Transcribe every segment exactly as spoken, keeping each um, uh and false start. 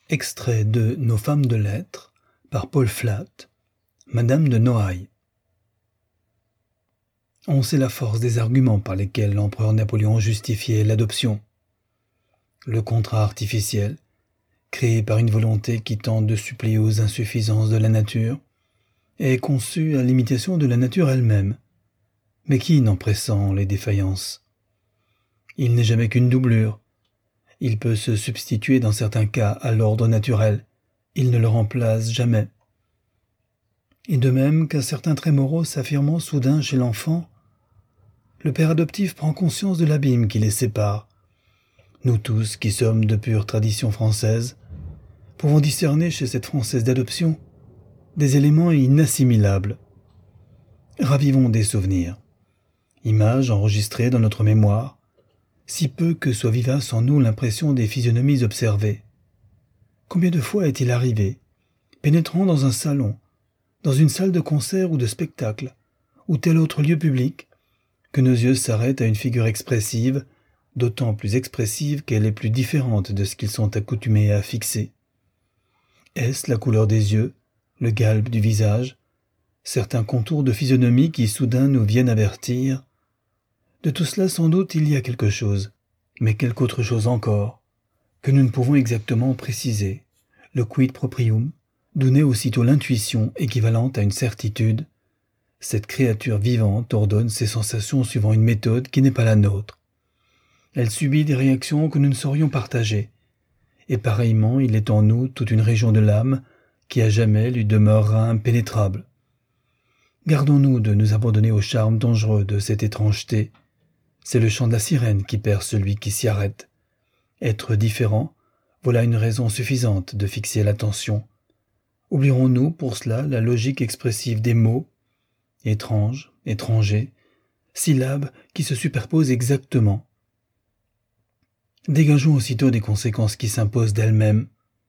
Extrait de Nos femmes de lettres par Paul Flat, Madame de Noailles. On sait la force des arguments par lesquels l'empereur Napoléon justifiait l'adoption. Le contrat artificiel, créé par une volonté qui tente de suppléer aux insuffisances de la nature, est conçu à l'imitation de la nature elle-même, mais qui n'en pressent les défaillances. Il n'est jamais qu'une doublure. Il peut se substituer dans certains cas à l'ordre naturel. Il ne le remplace jamais. Et de même qu'un certain trait moraux s'affirmant soudain chez l'enfant, le père adoptif prend conscience de l'abîme qui les sépare. Nous tous, qui sommes de pure tradition française, pouvons discerner chez cette Française d'adoption des éléments inassimilables. Ravivons des souvenirs, images enregistrées dans notre mémoire, si peu que soit vivace en nous l'impression des physionomies observées. Combien de fois est-il arrivé, pénétrant dans un salon, dans une salle de concert ou de spectacle, ou tel autre lieu public, que nos yeux s'arrêtent à une figure expressive, d'autant plus expressive qu'elle est plus différente de ce qu'ils sont accoutumés à fixer. Est-ce la couleur des yeux, le galbe du visage, certains contours de physionomie qui soudain nous viennent avertir? De tout cela sans doute il y a quelque chose, mais quelque autre chose encore, que nous ne pouvons exactement préciser, le quid proprium, d'où naît aussitôt l'intuition équivalente à une certitude. Cette créature vivante ordonne ses sensations suivant une méthode qui n'est pas la nôtre. Elle subit des réactions que nous ne saurions partager, et pareillement il est en nous toute une région de l'âme qui à jamais lui demeurera impénétrable. Gardons-nous de nous abandonner au charme dangereux de cette étrangeté. C'est le chant de la sirène qui perd celui qui s'y arrête. Être différent, voilà une raison suffisante de fixer l'attention. Oublierons-nous pour cela la logique expressive des mots, étrange, étranger, syllabes qui se superposent exactement. Dégageons aussitôt des conséquences qui s'imposent d'elles-mêmes.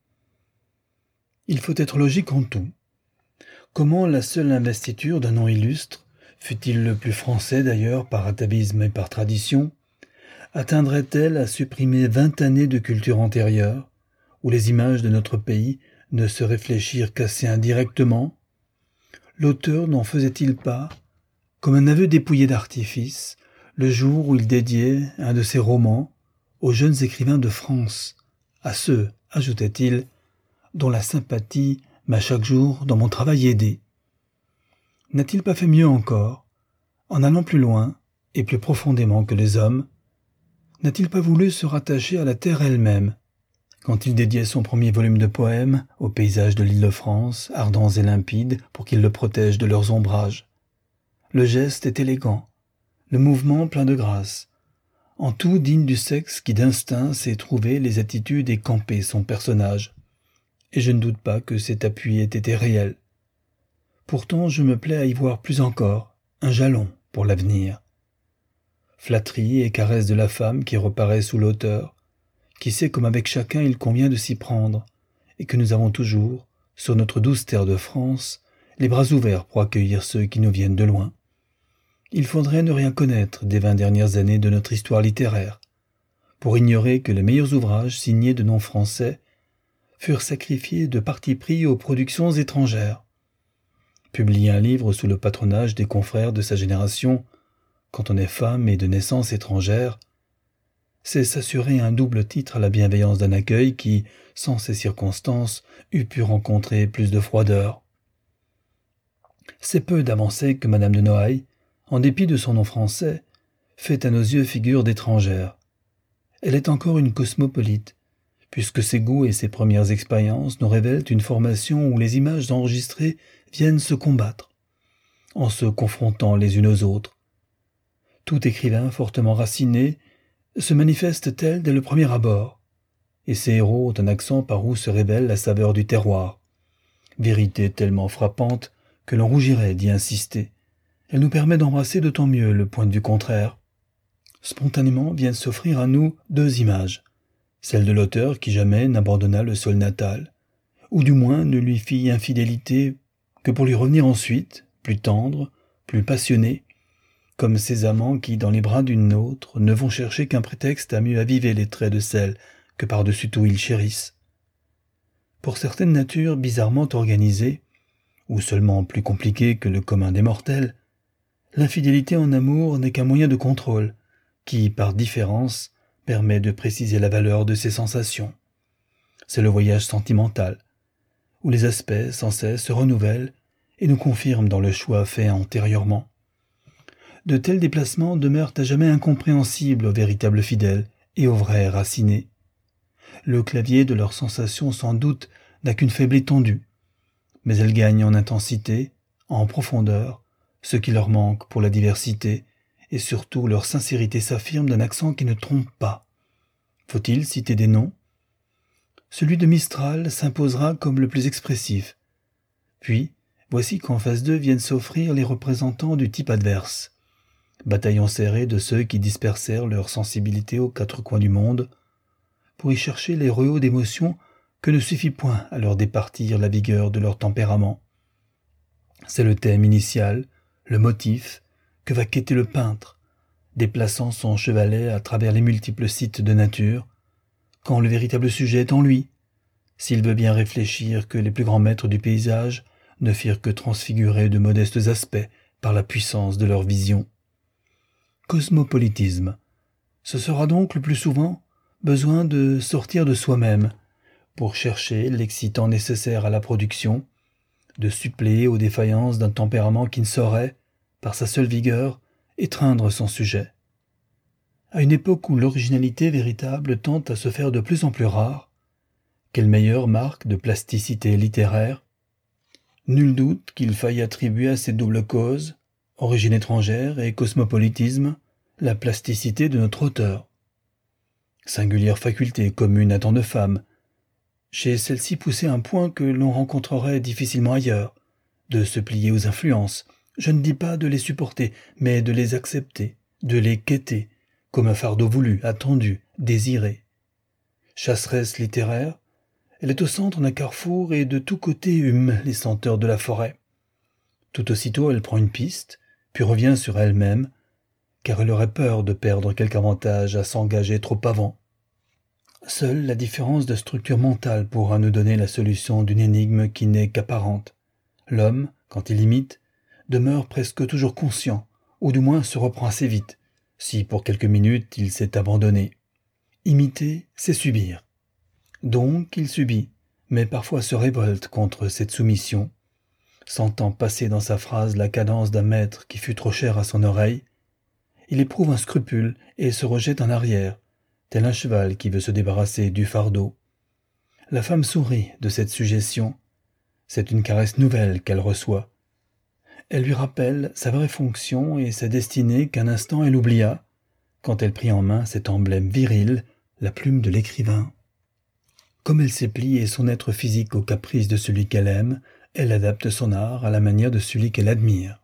Il faut être logique en tout. Comment la seule investiture d'un nom illustre, fût-il le plus français d'ailleurs par atavisme et par tradition, atteindrait-elle à supprimer vingt années de culture antérieure, où les images de notre pays ne se réfléchirent qu'assez indirectement? L'auteur n'en faisait-il pas, comme un aveu dépouillé d'artifice, le jour où il dédiait un de ses romans aux jeunes écrivains de France, à ceux, ajoutait-il, dont la sympathie m'a chaque jour dans mon travail aidé? N'a-t-il pas fait mieux encore, en allant plus loin et plus profondément que les hommes? N'a-t-il pas voulu se rattacher à la terre elle-même, quand il dédiait son premier volume de poèmes aux paysages de l'Île-de-France, ardents et limpides, pour qu'ils le protègent de leurs ombrages? Le geste est élégant, le mouvement plein de grâce, en tout digne du sexe qui d'instinct sait trouver les attitudes et camper son personnage. Et je ne doute pas que cet appui ait été réel. Pourtant, je me plais à y voir plus encore, un jalon pour l'avenir. Flatterie et caresse de la femme qui reparaît sous l'auteur, qui sait comme avec chacun il convient de s'y prendre, et que nous avons toujours, sur notre douce terre de France, les bras ouverts pour accueillir ceux qui nous viennent de loin. Il faudrait ne rien connaître des vingt dernières années de notre histoire littéraire, pour ignorer que les meilleurs ouvrages signés de noms français furent sacrifiés de parti pris aux productions étrangères. Publier un livre sous le patronage des confrères de sa génération, quand on est femme et de naissance étrangère, c'est s'assurer un double titre à la bienveillance d'un accueil qui, sans ces circonstances, eût pu rencontrer plus de froideur. C'est peu d'avancer que Madame de Noailles, en dépit de son nom français, fait à nos yeux figure d'étrangère. Elle est encore une cosmopolite, puisque ses goûts et ses premières expériences nous révèlent une formation où les images enregistrées viennent se combattre, en se confrontant les unes aux autres. Tout écrivain fortement raciné se manifeste tel dès le premier abord, et ses héros ont un accent par où se révèle la saveur du terroir. Vérité tellement frappante que l'on rougirait d'y insister. Elle nous permet d'embrasser d'autant mieux le point de vue contraire. Spontanément viennent s'offrir à nous deux images, celle de l'auteur qui jamais n'abandonna le sol natal, ou du moins ne lui fit infidélité que pour lui revenir ensuite, plus tendre, plus passionné, comme ces amants qui, dans les bras d'une autre, ne vont chercher qu'un prétexte à mieux aviver les traits de celle que par-dessus tout ils chérissent. Pour certaines natures bizarrement organisées, ou seulement plus compliquées que le commun des mortels, l'infidélité en amour n'est qu'un moyen de contrôle, qui, par différence, permet de préciser la valeur de ses sensations. C'est le voyage sentimental, où les aspects sans cesse se renouvellent et nous confirment dans le choix fait antérieurement. De tels déplacements demeurent à jamais incompréhensibles aux véritables fidèles et aux vrais racinés. Le clavier de leurs sensations sans doute n'a qu'une faible étendue, mais elles gagnent en intensité, en profondeur, ce qui leur manque pour la diversité, et surtout leur sincérité s'affirme d'un accent qui ne trompe pas. Faut-il citer des noms ? Celui de Mistral s'imposera comme le plus expressif. Puis, voici qu'en face d'eux viennent s'offrir les représentants du type adverse. Bataillon serré de ceux qui dispersèrent leur sensibilité aux quatre coins du monde, pour y chercher les rehaus d'émotions que ne suffit point à leur départir la vigueur de leur tempérament. C'est le thème initial, le motif, que va quêter le peintre, déplaçant son chevalet à travers les multiples sites de nature, quand le véritable sujet est en lui, s'il veut bien réfléchir que les plus grands maîtres du paysage ne firent que transfigurer de modestes aspects par la puissance de leur vision. Cosmopolitisme. Ce sera donc le plus souvent besoin de sortir de soi-même pour chercher l'excitant nécessaire à la production, de suppléer aux défaillances d'un tempérament qui ne saurait, par sa seule vigueur, étreindre son sujet. À une époque où l'originalité véritable tend à se faire de plus en plus rare, quelle meilleure marque de plasticité littéraire ? Nul doute qu'il faille attribuer à ces doubles causes, origine étrangère et cosmopolitisme, la plasticité de notre auteur. Singulière faculté commune à tant de femmes, chez celle-ci poussée à un point que l'on rencontrerait difficilement ailleurs, de se plier aux influences, je ne dis pas de les supporter, mais de les accepter, de les quêter, comme un fardeau voulu, attendu, désiré. Chasseresse littéraire, elle est au centre d'un carrefour et de tous côtés hume les senteurs de la forêt. Tout aussitôt elle prend une piste, puis revient sur elle-même, car elle aurait peur de perdre quelque avantage à s'engager trop avant. Seule la différence de structure mentale pourra nous donner la solution d'une énigme qui n'est qu'apparente. L'homme, quand il imite, demeure presque toujours conscient, ou du moins se reprend assez vite, si pour quelques minutes il s'est abandonné. Imiter, c'est subir. Donc il subit, mais parfois se révolte contre cette soumission, sentant passer dans sa phrase la cadence d'un maître qui fut trop cher à son oreille. Il éprouve un scrupule et se rejette en arrière, tel un cheval qui veut se débarrasser du fardeau. La femme sourit de cette suggestion. C'est une caresse nouvelle qu'elle reçoit. Elle lui rappelle sa vraie fonction et sa destinée qu'un instant elle oublia, quand elle prit en main cet emblème viril, la plume de l'écrivain. Comme elle sait plier son être physique aux caprices de celui qu'elle aime, elle adapte son art à la manière de celui qu'elle admire.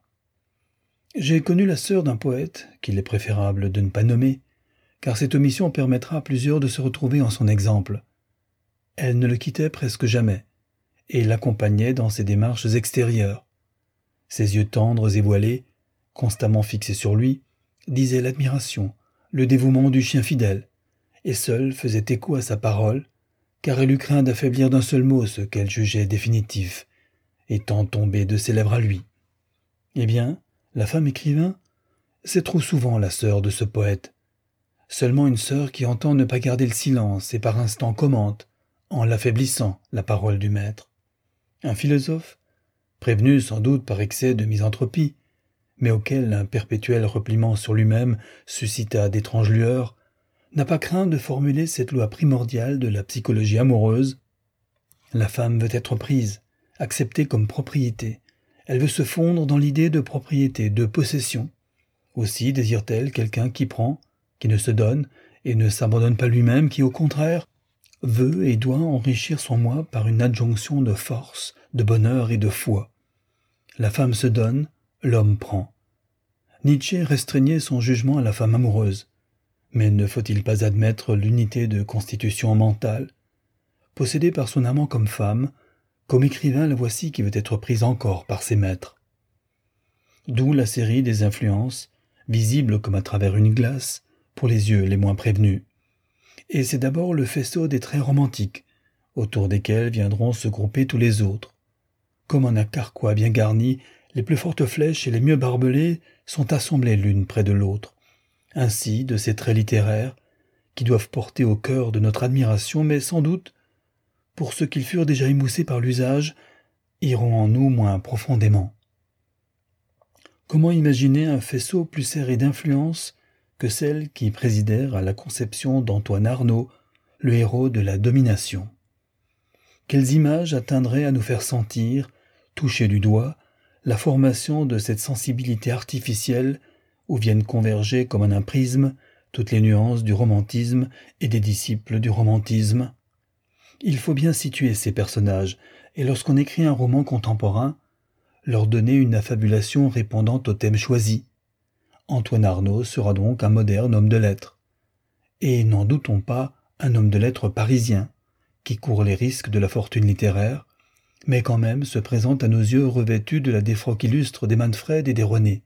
J'ai connu la sœur d'un poète, qu'il est préférable de ne pas nommer, car cette omission permettra à plusieurs de se retrouver en son exemple. Elle ne le quittait presque jamais, et l'accompagnait dans ses démarches extérieures. Ses yeux tendres et voilés, constamment fixés sur lui, disaient l'admiration, le dévouement du chien fidèle, et seul faisait écho à sa parole, car elle eut craint d'affaiblir d'un seul mot ce qu'elle jugeait définitif, étant tombé de ses lèvres à lui. Eh bien, la femme écrivain, c'est trop souvent la sœur de ce poète. Seulement une sœur qui entend ne pas garder le silence et par instant commente, en l'affaiblissant, la parole du maître. Un philosophe, prévenu sans doute par excès de misanthropie, mais auquel un perpétuel repliement sur lui-même suscita d'étranges lueurs, n'a pas craint de formuler cette loi primordiale de la psychologie amoureuse. La femme veut être prise, acceptée comme propriété. Elle veut se fondre dans l'idée de propriété, de possession. Aussi désire-t-elle quelqu'un qui prend, qui ne se donne et ne s'abandonne pas lui-même, qui au contraire veut et doit enrichir son moi par une adjonction de force, de bonheur et de foi. La femme se donne, l'homme prend. Nietzsche restreignait son jugement à la femme amoureuse. Mais ne faut-il pas admettre l'unité de constitution mentale ? Possédée par son amant comme femme, comme écrivain la voici qui veut être prise encore par ses maîtres. D'où la série des influences, visibles comme à travers une glace, pour les yeux les moins prévenus. Et c'est d'abord le faisceau des traits romantiques, autour desquels viendront se grouper tous les autres. Comme un carquois bien garni, les plus fortes flèches et les mieux barbelées sont assemblées l'une près de l'autre. Ainsi, de ces traits littéraires, qui doivent porter au cœur de notre admiration, mais sans doute, pour ceux qu'ils furent déjà émoussés par l'usage, iront en nous moins profondément. Comment imaginer un faisceau plus serré d'influences que celles qui présidèrent à la conception d'Antoine Arnauld, le héros de la domination? Quelles images atteindraient à nous faire sentir, toucher du doigt, la formation de cette sensibilité artificielle où viennent converger comme en un prisme toutes les nuances du romantisme et des disciples du romantisme? Il faut bien situer ces personnages, et lorsqu'on écrit un roman contemporain, leur donner une affabulation répondant au thème choisi. Antoine Arnauld sera donc un moderne homme de lettres. Et n'en doutons pas, un homme de lettres parisien, qui court les risques de la fortune littéraire, mais quand même se présente à nos yeux revêtu de la défroque illustre des Manfred et des René.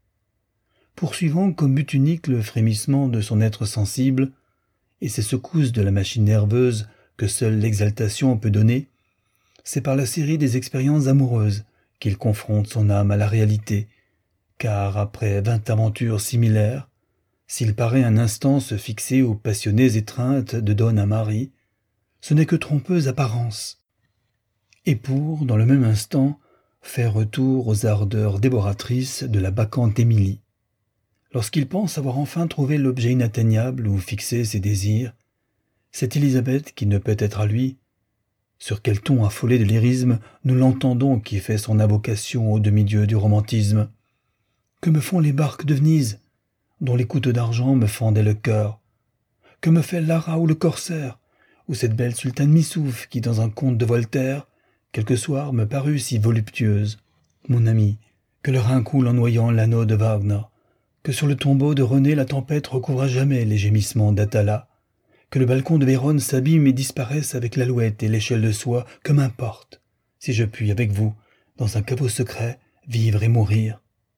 Poursuivant comme but unique le frémissement de son être sensible, et ces secousses de la machine nerveuse que seule l'exaltation peut donner, c'est par la série des expériences amoureuses qu'il confronte son âme à la réalité, car après vingt aventures similaires, s'il paraît un instant se fixer aux passionnées étreintes de Don à Marie, ce n'est que trompeuse apparence. Et pour, dans le même instant, faire retour aux ardeurs dévoratrices de la bacchante Émilie. Lorsqu'il pense avoir enfin trouvé l'objet inatteignable où fixer ses désirs, cette Élisabeth qui ne peut être à lui, sur quel ton affolé de lyrisme nous l'entendons qui fait son invocation au demi-dieu du romantisme. Que me font les barques de Venise, dont les couteaux d'argent me fendaient le cœur? Que me fait Lara ou le corsaire, ou cette belle sultane Missouf qui, dans un conte de Voltaire, quelque soir me parut si voluptueuse? Mon ami, que le Rhin coule en noyant l'anneau de Wagner, que sur le tombeau de René la tempête recouvre à jamais les gémissements d'Atala, que le balcon de Vérone s'abîme et disparaisse avec l'alouette et l'échelle de soie, que m'importe, si je puis, avec vous, dans un caveau secret, vivre et mourir.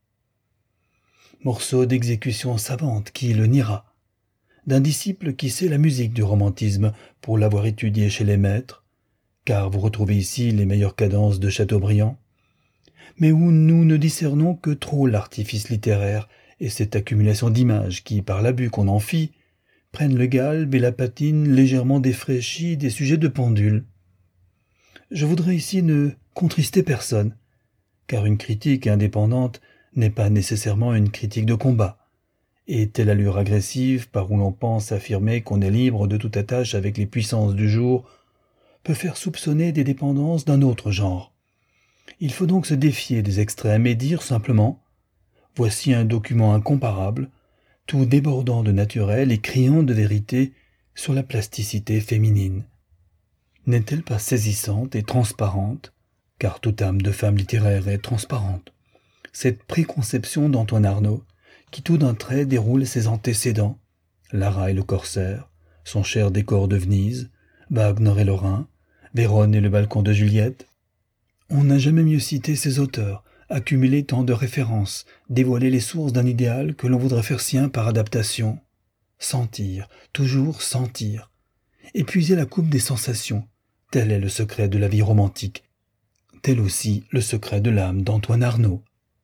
Morceau d'exécution savante qui le niera, d'un disciple qui sait la musique du romantisme pour l'avoir étudié chez les maîtres, car vous retrouvez ici les meilleures cadences de Chateaubriand, mais où nous ne discernons que trop l'artifice littéraire et cette accumulation d'images qui, par l'abus qu'on en fit, prennent le galbe et la patine légèrement défraîchie des sujets de pendule. Je voudrais ici ne contrister personne, car une critique indépendante n'est pas nécessairement une critique de combat, et telle allure agressive par où l'on pense affirmer qu'on est libre de toute attache avec les puissances du jour peut faire soupçonner des dépendances d'un autre genre. Il faut donc se défier des extrêmes et dire simplement « Voici un document incomparable, tout débordant de naturel et criant de vérité sur la plasticité féminine. » N'est-elle pas saisissante et transparente, car toute âme de femme littéraire est transparente, cette préconception d'Antoine Arnauld, qui tout d'un trait déroule ses antécédents, Lara et le corsaire, son cher décor de Venise, Wagner et le Rhin, Vérone et le balcon de Juliette? On n'a jamais mieux cité ces auteurs, accumulé tant de références, dévoilé les sources d'un idéal que l'on voudrait faire sien par adaptation. Sentir, toujours sentir. Épuiser la coupe des sensations, tel est le secret de la vie romantique, tel aussi le secret de l'âme d'Antoine Arnauld.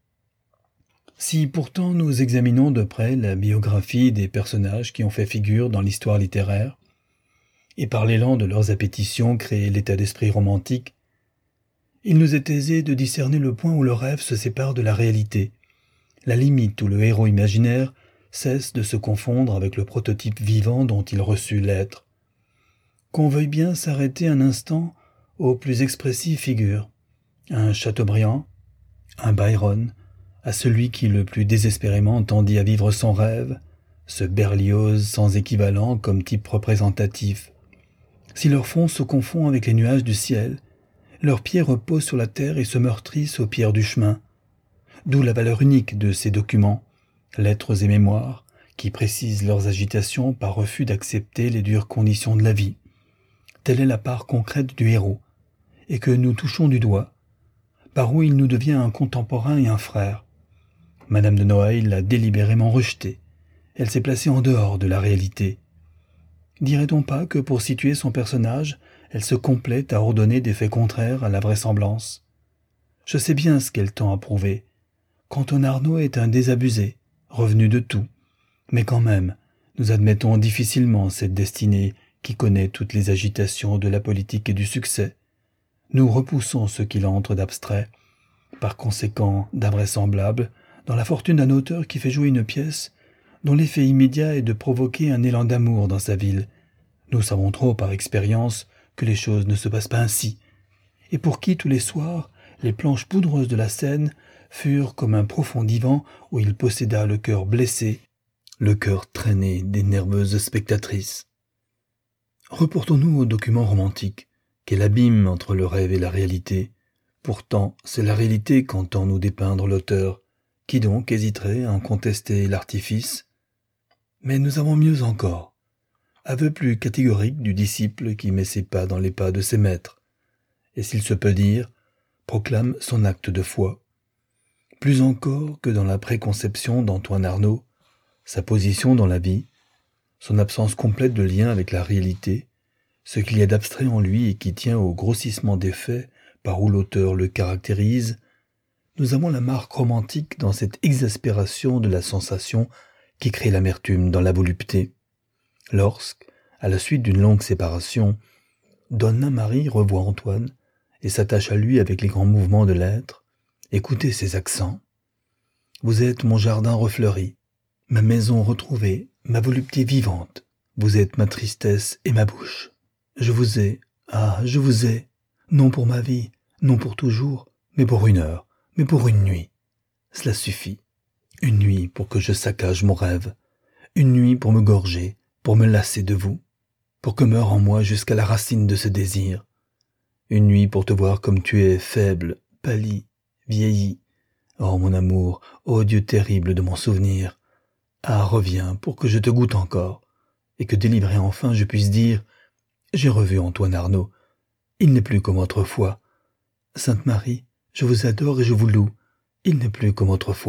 Si pourtant nous examinons de près la biographie des personnages qui ont fait figure dans l'histoire littéraire, et par l'élan de leurs appétitions créer l'état d'esprit romantique, il nous est aisé de discerner le point où le rêve se sépare de la réalité, la limite où le héros imaginaire cesse de se confondre avec le prototype vivant dont il reçut l'être. Qu'on veuille bien s'arrêter un instant aux plus expressives figures, un Chateaubriand, un Byron, à celui qui le plus désespérément tendit à vivre son rêve, ce Berlioz sans équivalent comme type représentatif. Si leur fond se confond avec les nuages du ciel, leurs pieds reposent sur la terre et se meurtrissent aux pierres du chemin. D'où la valeur unique de ces documents, lettres et mémoires, qui précisent leurs agitations par refus d'accepter les dures conditions de la vie. Telle est la part concrète du héros, et que nous touchons du doigt, par où il nous devient un contemporain et un frère. Madame de Noailles l'a délibérément rejeté. Elle s'est placée en dehors de la réalité. Dirait-on pas que pour situer son personnage, elle se complète à ordonner des faits contraires à la vraisemblance. Je sais bien ce qu'elle tend à prouver, qu'Antoine Arnauld est un désabusé, revenu de tout, mais quand même, nous admettons difficilement cette destinée qui connaît toutes les agitations de la politique et du succès. Nous repoussons ce qu'il entre d'abstrait, par conséquent d'invraisemblable, dans la fortune d'un auteur qui fait jouer une pièce dont l'effet immédiat est de provoquer un élan d'amour dans sa ville. Nous savons trop par expérience que les choses ne se passent pas ainsi, et pour qui tous les soirs les planches poudreuses de la scène furent comme un profond divan où il posséda le cœur blessé, le cœur traîné des nerveuses spectatrices. Reportons-nous au document romantique, qu'est l'abîme entre le rêve et la réalité. Pourtant, c'est la réalité qu'entend nous dépeindre l'auteur. Qui donc hésiterait à en contester l'artifice? Mais nous avons mieux encore. Aveu plus catégorique du disciple qui met ses pas dans les pas de ses maîtres, et s'il se peut dire, proclame son acte de foi. Plus encore que dans la préconception d'Antoine Arnauld, sa position dans la vie, son absence complète de lien avec la réalité, ce qu'il y a d'abstrait en lui et qui tient au grossissement des faits par où l'auteur le caractérise, nous avons la marque romantique dans cette exaspération de la sensation qui crée l'amertume dans la volupté. Lorsque, à la suite d'une longue séparation, Donna Marie revoit Antoine et s'attache à lui avec les grands mouvements de l'être, écoutez ses accents. Vous êtes mon jardin refleuri, ma maison retrouvée, ma volupté vivante. Vous êtes ma tristesse et ma bouche. Je vous ai, ah, je vous ai, non pour ma vie, non pour toujours, mais pour une heure, mais pour une nuit. Cela suffit. Une nuit pour que je saccage mon rêve. Une nuit pour me gorger, pour me lasser de vous, pour que meure en moi jusqu'à la racine de ce désir. Une nuit pour te voir comme tu es faible, pâli, vieilli. Oh mon amour, ô Dieu terrible de mon souvenir. Ah, reviens pour que je te goûte encore, et que délivré enfin je puisse dire « J'ai revu Antoine Arnauld. Il n'est plus comme autrefois. Sainte Marie, je vous adore et je vous loue. Il n'est plus comme autrefois. »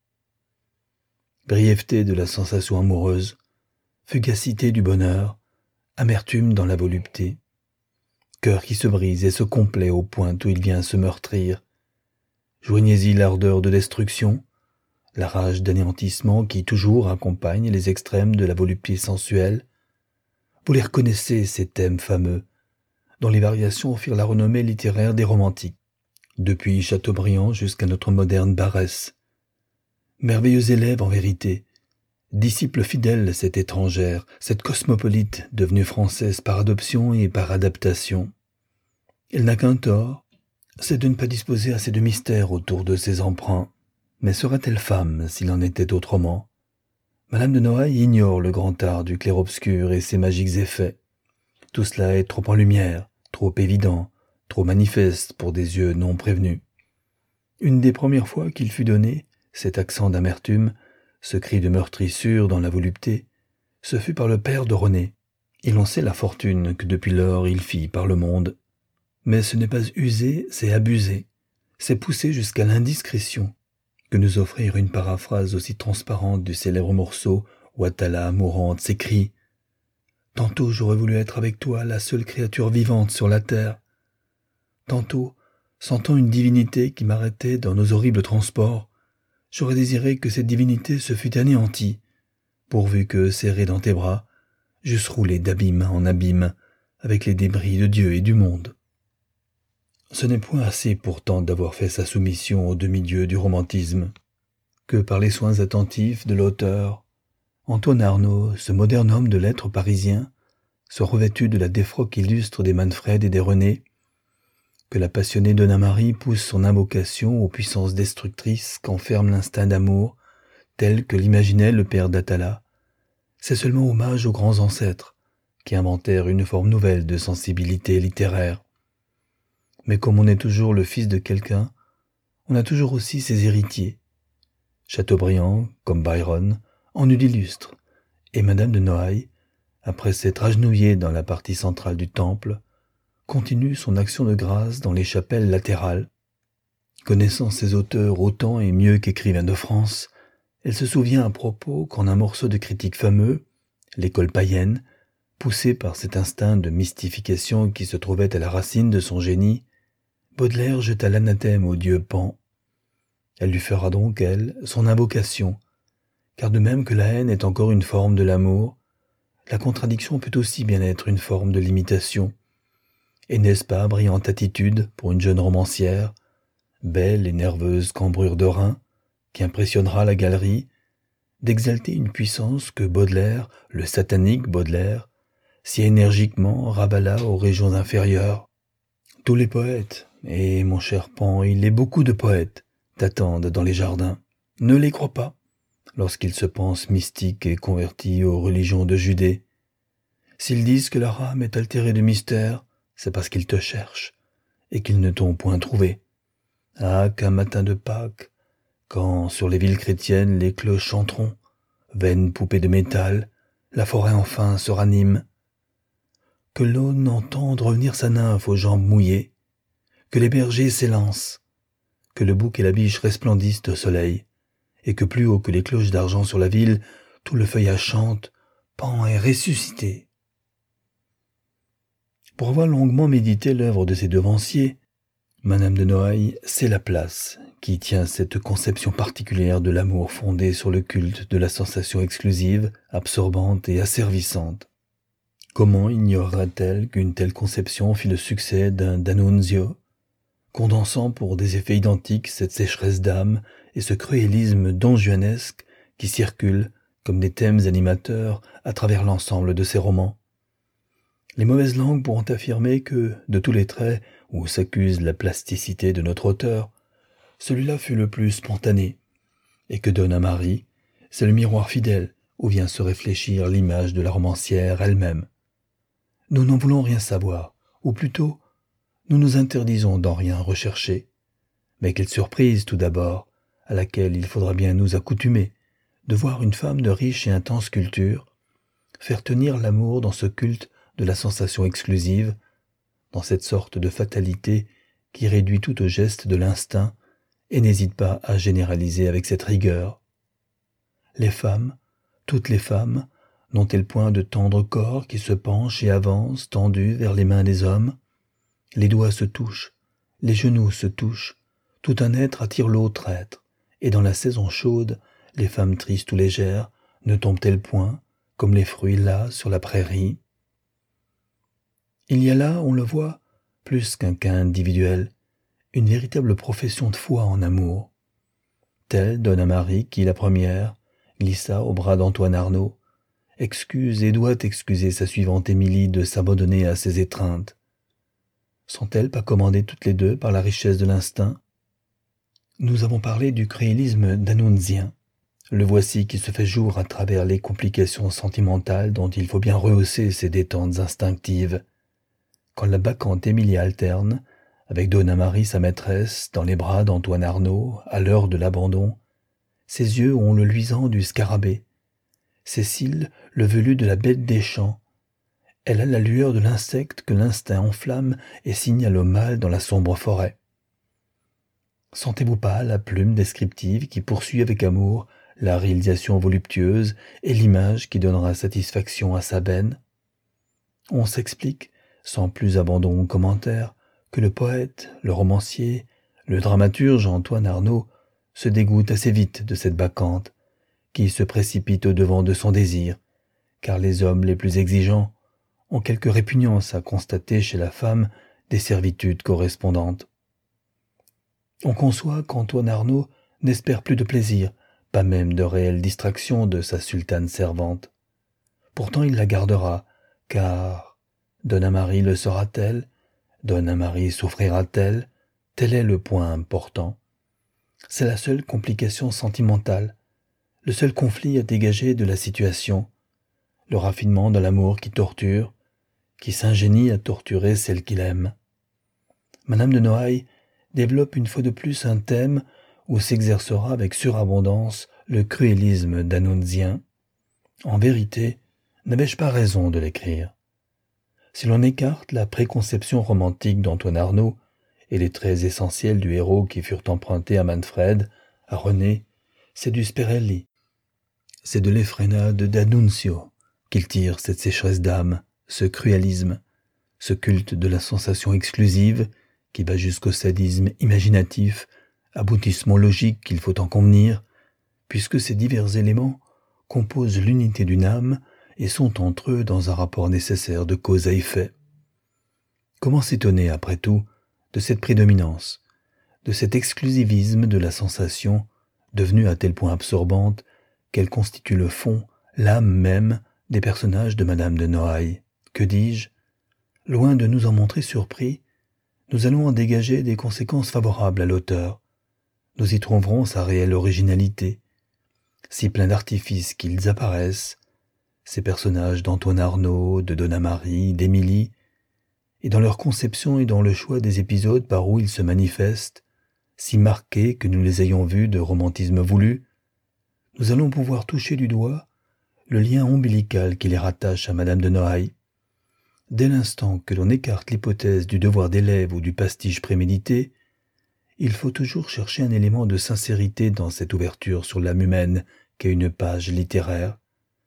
Brièveté de la sensation amoureuse, fugacité du bonheur, amertume dans la volupté, cœur qui se brise et se complaît au point où il vient se meurtrir. Joignez-y l'ardeur de destruction, la rage d'anéantissement qui toujours accompagne les extrêmes de la volupté sensuelle. Vous les reconnaissez, ces thèmes fameux, dont les variations firent la renommée littéraire des romantiques, depuis Chateaubriand jusqu'à notre moderne Barrès. Merveilleux élève en vérité, disciple fidèle cette étrangère, cette cosmopolite devenue française par adoption et par adaptation. Elle n'a qu'un tort, c'est de ne pas disposer assez de mystère autour de ses emprunts. Mais serait-elle femme s'il en était autrement? Madame de Noailles ignore le grand art du clair-obscur et ses magiques effets. Tout cela est trop en lumière, trop évident, trop manifeste pour des yeux non prévenus. Une des premières fois qu'il fut donné, cet accent d'amertume, ce cri de meurtrissure dans la volupté, ce fut par le père de René. Il en sait la fortune que depuis lors il fit par le monde. Mais ce n'est pas user, c'est abuser, c'est pousser jusqu'à l'indiscrétion, que nous offrir une paraphrase aussi transparente du célèbre morceau où Atala, mourante, s'écrie « Tantôt j'aurais voulu être avec toi la seule créature vivante sur la terre. Tantôt, sentant une divinité qui m'arrêtait dans nos horribles transports, j'aurais désiré que cette divinité se fût anéantie, pourvu que, serrée dans tes bras, j'eusse roulé d'abîme en abîme avec les débris de Dieu et du monde. » Ce n'est point assez pourtant d'avoir fait sa soumission au demi-dieu du romantisme, que par les soins attentifs de l'auteur, Antoine Arnauld, ce moderne homme de lettres parisien, soit revêtu de la défroque illustre des Manfred et des René, que la passionnée Donna Marie pousse son invocation aux puissances destructrices qu'enferme l'instinct d'amour, tel que l'imaginait le père d'Atala. C'est seulement hommage aux grands ancêtres, qui inventèrent une forme nouvelle de sensibilité littéraire. Mais comme on est toujours le fils de quelqu'un, on a toujours aussi ses héritiers. Chateaubriand, comme Byron, en eut d'illustres, et Madame de Noailles, après s'être agenouillée dans la partie centrale du temple, continue son action de grâce dans les chapelles latérales. Connaissant ses auteurs autant et mieux qu'écrivains de France, elle se souvient à propos qu'en un morceau de critique fameux, l'école païenne, Poussé par cet instinct de mystification qui se trouvait à la racine de son génie, Baudelaire jeta l'anathème au dieu Pan. Elle lui fera donc, elle, son invocation, car de même que la haine est encore une forme de l'amour, la contradiction peut aussi bien être une forme de l'imitation. Et n'est-ce pas brillante attitude pour une jeune romancière, belle et nerveuse cambrure de reins, qui impressionnera la galerie, d'exalter une puissance que Baudelaire, le satanique Baudelaire, si énergiquement rabala aux régions inférieures. Tous les poètes, et mon cher Pan, il est beaucoup de poètes, t'attendent dans les jardins. Ne les crois pas, lorsqu'ils se pensent mystiques et convertis aux religions de Judée. S'ils disent que leur âme est altérée de mystère, c'est parce qu'ils te cherchent, et qu'ils ne t'ont point trouvé. Ah, qu'un matin de Pâques, quand sur les villes chrétiennes les cloches chanteront, vaines poupées de métal, la forêt enfin se ranime. Que l'aune entende revenir sa nymphe aux jambes mouillées, que les bergers s'élancent, que le bouc et la biche resplendissent au soleil, et que plus haut que les cloches d'argent sur la ville, tout le feuillage chante, Pan est ressuscité. Pour avoir longuement médité l'œuvre de ces devanciers, Madame de Noailles sait la place qui tient cette conception particulière de l'amour fondée sur le culte de la sensation exclusive, absorbante et asservissante. Comment ignorerait-elle qu'une telle conception fit le succès d'un D'Annunzio, condensant pour des effets identiques cette sécheresse d'âme et ce cruélisme donjuanesque qui circulent comme des thèmes animateurs à travers l'ensemble de ses romans? Les mauvaises langues pourront affirmer que, de tous les traits où s'accuse la plasticité de notre auteur, celui-là fut le plus spontané, et que Donna Marie, c'est le miroir fidèle où vient se réfléchir l'image de la romancière elle-même. Nous n'en voulons rien savoir, ou plutôt, nous nous interdisons d'en rien rechercher. Mais quelle surprise tout d'abord, à laquelle il faudra bien nous accoutumer, de voir une femme de riche et intense culture faire tenir l'amour dans ce culte de la sensation exclusive, dans cette sorte de fatalité qui réduit tout au geste de l'instinct et n'hésite pas à généraliser avec cette rigueur. Les femmes, toutes les femmes, n'ont-elles point de tendres corps qui se penchent et avancent tendus vers les mains des hommes? Les doigts se touchent, les genoux se touchent, tout un être attire l'autre être, et dans la saison chaude, les femmes tristes ou légères ne tombent-elles point, comme les fruits là sur la prairie? Il y a là, on le voit, plus qu'un cas individuel, une véritable profession de foi en amour. Telle Donna Marie qui, la première, glissa au bras d'Antoine Arnauld, excuse et doit excuser sa suivante Émilie de s'abandonner à ses étreintes. Sont-elles pas commandées toutes les deux par la richesse de l'instinct? Nous avons parlé du créolisme d'annunzien. Le voici qui se fait jour à travers les complications sentimentales dont il faut bien rehausser ces détentes instinctives. Quand la bacchante Émilie alterne, avec Donna Marie sa maîtresse, dans les bras d'Antoine Arnauld, à l'heure de l'abandon, ses yeux ont le luisant du scarabée, ses cils le velu de la bête des champs. Elle a la lueur de l'insecte que l'instinct enflamme et signale au mal dans la sombre forêt. Sentez-vous pas la plume descriptive qui poursuit avec amour la réalisation voluptueuse et l'image qui donnera satisfaction à sa benne? On s'explique, sans plus abandon ou commentaire, que le poète, le romancier, le dramaturge Antoine Arnauld se dégoûte assez vite de cette bacchante, qui se précipite au-devant de son désir, car les hommes les plus exigeants ont quelque répugnance à constater chez la femme des servitudes correspondantes. On conçoit qu'Antoine Arnauld n'espère plus de plaisir, pas même de réelle distraction de sa sultane servante. Pourtant il la gardera, car Donna Marie le saura-t-elle? Donna Marie souffrira-t-elle? Tel est le point important. C'est la seule complication sentimentale, le seul conflit à dégager de la situation, le raffinement de l'amour qui torture, qui s'ingénie à torturer celle qu'il aime. Madame de Noailles développe une fois de plus un thème où s'exercera avec surabondance le cruélisme d'annunzien. En vérité, n'avais-je pas raison de l'écrire? Si l'on écarte la préconception romantique d'Antoine Arnauld et les traits essentiels du héros qui furent empruntés à Manfred, à René, c'est du Sperelli, c'est de l'Effrénade d'Annunzio qu'il tire cette sécheresse d'âme, ce crualisme, ce culte de la sensation exclusive qui va jusqu'au sadisme imaginatif, aboutissement logique qu'il faut en convenir, puisque ces divers éléments composent l'unité d'une âme et sont entre eux dans un rapport nécessaire de cause à effet. Comment s'étonner, après tout, de cette prédominance, de cet exclusivisme de la sensation, devenue à tel point absorbante qu'elle constitue le fond, l'âme même des personnages de Madame de Noailles. Que dis-je? Loin de nous en montrer surpris, nous allons en dégager des conséquences favorables à l'auteur. Nous y trouverons sa réelle originalité. Si plein d'artifices qu'ils apparaissent, ces personnages d'Antoine Arnaud, de Donna Marie, d'Émilie, et dans leur conception et dans le choix des épisodes par où ils se manifestent, si marqués que nous les ayons vus de romantisme voulu, nous allons pouvoir toucher du doigt le lien ombilical qui les rattache à Madame de Noailles. Dès l'instant que l'on écarte l'hypothèse du devoir d'élève ou du pastiche prémédité, il faut toujours chercher un élément de sincérité dans cette ouverture sur l'âme humaine qu'est une page littéraire.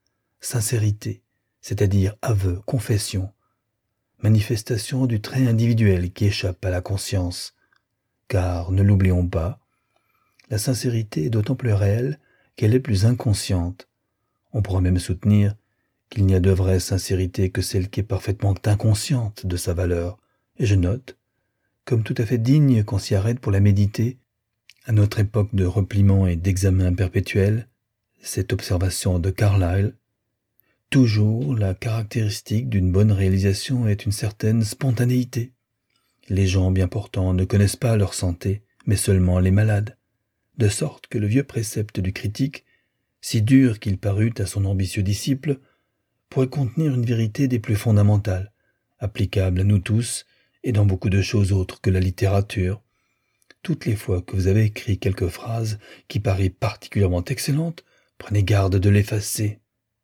Sincérité, c'est-à-dire aveu, confession, manifestation du trait individuel qui échappe à la conscience. Car, ne l'oublions pas, la sincérité est d'autant plus réelle qu'elle est plus inconsciente. On pourra même soutenir qu'il n'y a de vraie sincérité que celle qui est parfaitement inconsciente de sa valeur. Et je note, comme tout à fait digne qu'on s'y arrête pour la méditer, à notre époque de repliement et d'examen perpétuel, cette observation de Carlyle, toujours la caractéristique d'une bonne réalisation est une certaine spontanéité. Les gens bien portants ne connaissent pas leur santé, mais seulement les malades, de sorte que le vieux précepte du critique, si dur qu'il parut à son ambitieux disciple, pourrait contenir une vérité des plus fondamentales, applicable à nous tous et dans beaucoup de choses autres que la littérature. Toutes les fois que vous avez écrit quelque phrase qui paraît particulièrement excellente, prenez garde de l'effacer.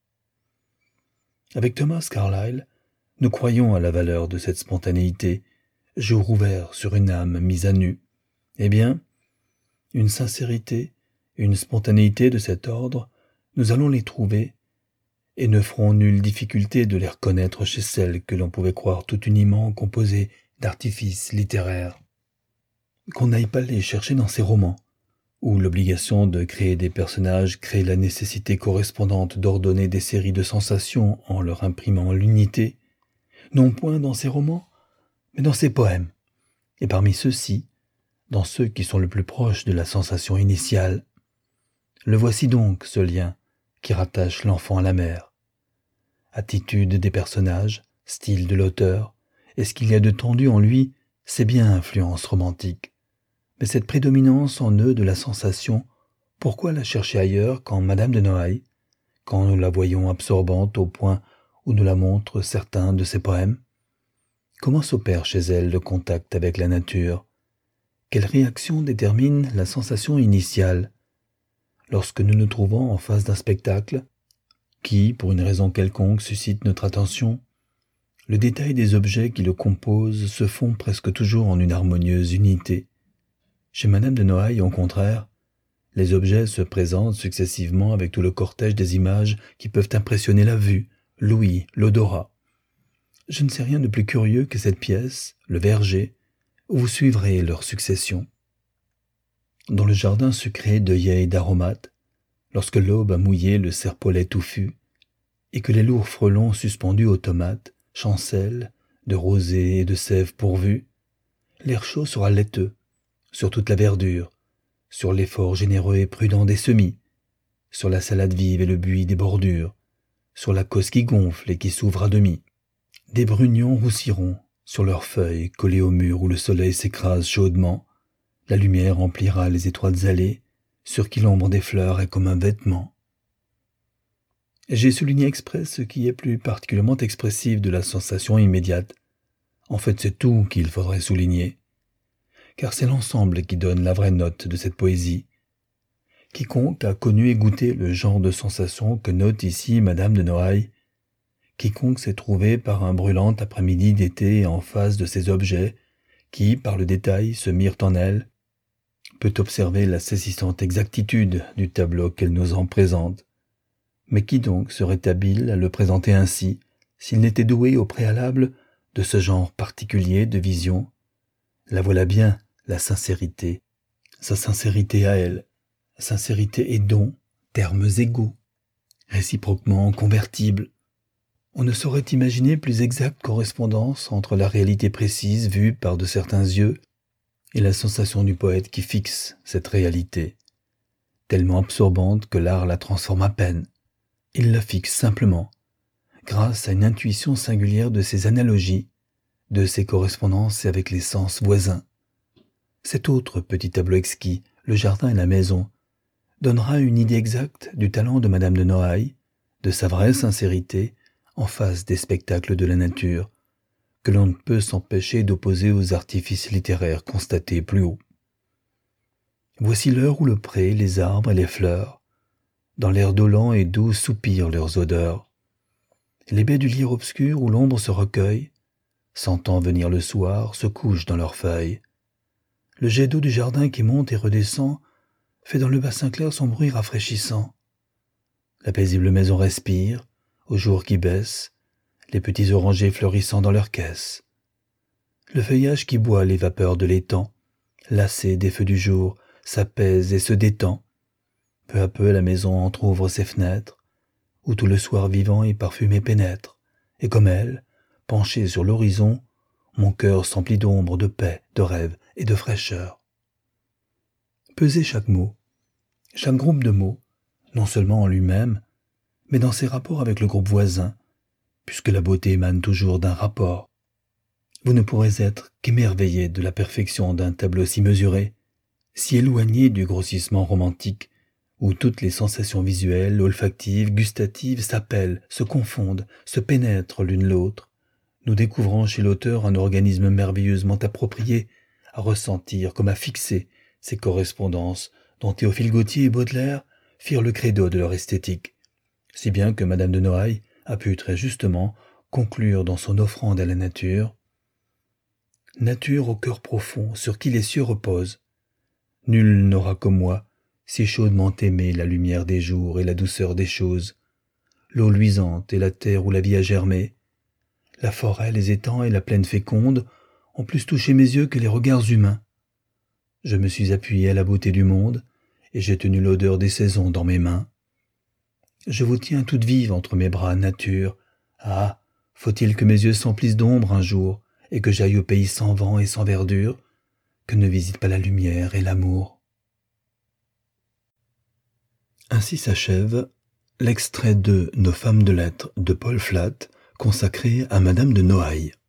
Avec Thomas Carlyle, nous croyons à la valeur de cette spontanéité, jour ouvert sur une âme mise à nu. Eh bien, une sincérité, une spontanéité de cet ordre, nous allons les trouver, et ne ferons nulle difficulté de les reconnaître chez celles que l'on pouvait croire tout uniment composées d'artifices littéraires. Qu'on n'aille pas les chercher dans ces romans, où l'obligation de créer des personnages crée la nécessité correspondante d'ordonner des séries de sensations en leur imprimant l'unité, non point dans ces romans, mais dans ces poèmes, et parmi ceux-ci, dans ceux qui sont le plus proches de la sensation initiale. Le voici donc, ce lien qui rattache l'enfant à la mère. Attitude des personnages, style de l'auteur, et ce qu'il y a de tendu en lui, c'est bien influence romantique. Mais cette prédominance en eux de la sensation, pourquoi la chercher ailleurs qu'en Madame de Noailles, quand nous la voyons absorbante au point où nous la montrent certains de ses poèmes? Comment s'opère chez elle le contact avec la nature? Quelle réaction détermine la sensation initiale? Lorsque nous nous trouvons en face d'un spectacle, qui, pour une raison quelconque, suscite notre attention, le détail des objets qui le composent se fond presque toujours en une harmonieuse unité. Chez Madame de Noailles, au contraire, les objets se présentent successivement avec tout le cortège des images qui peuvent impressionner la vue, l'ouïe, l'odorat. Je ne sais rien de plus curieux que cette pièce, le verger, où vous suivrez leur succession. Dans le jardin sucré d'œillets et d'aromates, lorsque l'aube a mouillé le serpolet touffu, et que les lourds frelons suspendus aux tomates chancellent de rosée et de sève pourvue, l'air chaud sera laiteux, sur toute la verdure, sur l'effort généreux et prudent des semis, sur la salade vive et le buis des bordures, sur la causse qui gonfle et qui s'ouvre à demi. Des brugnons roussiront sur leurs feuilles collées au mur où le soleil s'écrase chaudement, la lumière emplira les étroites allées, sur qui l'ombre des fleurs est comme un vêtement. J'ai souligné exprès ce qui est plus particulièrement expressif de la sensation immédiate. En fait, c'est tout qu'il faudrait souligner, car c'est l'ensemble qui donne la vraie note de cette poésie. Quiconque a connu et goûté le genre de sensation que note ici Madame de Noailles, quiconque s'est trouvé par un brûlant après-midi d'été en face de ces objets qui, par le détail, se mirent en elle, peut observer la saisissante exactitude du tableau qu'elle nous en présente. Mais qui donc serait habile à le présenter ainsi, s'il n'était doué au préalable de ce genre particulier de vision. La voilà bien, la sincérité, sa sincérité à elle, sincérité et don, termes égaux, réciproquement convertibles. On ne saurait imaginer plus exacte correspondance entre la réalité précise vue par de certains yeux et la sensation du poète qui fixe cette réalité, tellement absorbante que l'art la transforme à peine. Il la fixe simplement, grâce à une intuition singulière de ses analogies, de ses correspondances avec les sens voisins. Cet autre petit tableau exquis, le jardin et la maison, donnera une idée exacte du talent de Madame de Noailles, de sa vraie sincérité en face des spectacles de la nature, que l'on ne peut s'empêcher d'opposer aux artifices littéraires constatés plus haut. Voici l'heure où le pré, les arbres et les fleurs, dans l'air dolent et doux soupirent leurs odeurs. Les baies du lierre obscur où l'ombre se recueille, sentant venir le soir, se couchent dans leurs feuilles. Le jet d'eau du jardin qui monte et redescend fait dans le bassin clair son bruit rafraîchissant. La paisible maison respire, au jour qui baisse, les petits orangers fleurissant dans leurs caisses. Le feuillage qui boit les vapeurs de l'étang, lassé des feux du jour, s'apaise et se détend. Peu à peu la maison entr'ouvre ses fenêtres, où tout le soir vivant et parfumé pénètre, et comme elle, penché sur l'horizon, mon cœur s'emplit d'ombre, de paix, de rêve et de fraîcheur. Pesez chaque mot, chaque groupe de mots, non seulement en lui-même, mais dans ses rapports avec le groupe voisin, puisque la beauté émane toujours d'un rapport. Vous ne pourrez être qu'émerveillé de la perfection d'un tableau si mesuré, si éloigné du grossissement romantique, où toutes les sensations visuelles, olfactives, gustatives s'appellent, se confondent, se pénètrent l'une l'autre, nous découvrons chez l'auteur un organisme merveilleusement approprié à ressentir comme à fixer ces correspondances dont Théophile Gautier et Baudelaire firent le credo de leur esthétique, si bien que Madame de Noailles a pu très justement conclure dans son offrande à la nature « Nature au cœur profond, sur qui les cieux reposent. Nul n'aura comme moi si chaudement aimé la lumière des jours et la douceur des choses, l'eau luisante et la terre où la vie a germé. La forêt, les étangs et la plaine féconde ont plus touché mes yeux que les regards humains. Je me suis appuyé à la beauté du monde et j'ai tenu l'odeur des saisons dans mes mains. Je vous tiens toute vive entre mes bras, nature. Ah, faut-il que mes yeux s'emplissent d'ombre un jour et que j'aille au pays sans vent et sans verdure, que ne visite pas la lumière et l'amour. » Ainsi s'achève l'extrait de Nos femmes de lettres de Paul Flatt, consacré à Madame de Noailles.